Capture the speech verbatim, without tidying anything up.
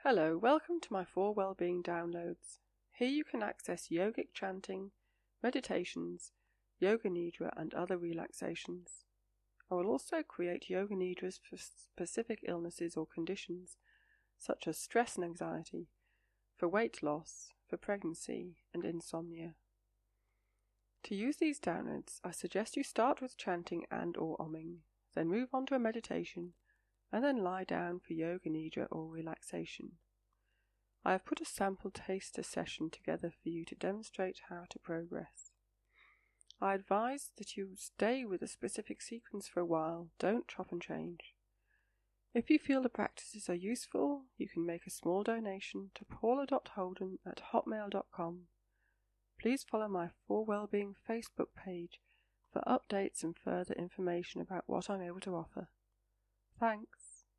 Hello, welcome to my four Wellbeing Downloads. Here you can access yogic chanting, meditations, yoga nidra and other relaxations. I will also create yoga nidras for specific illnesses or conditions such as stress and anxiety, for weight loss, for pregnancy and insomnia. To use these downloads, I suggest you start with chanting and or umming, then move on to a meditation, and then lie down for yoga nidra or relaxation. I have put a sample taster session together for you to demonstrate how to progress. I advise that you stay with a specific sequence for a while, don't chop and change. If you feel the practices are useful, you can make a small donation to paula dot holden at hotmail dot com. Please follow my four Wellbeing Facebook page for updates and further information about what I'm able to offer. Thanks.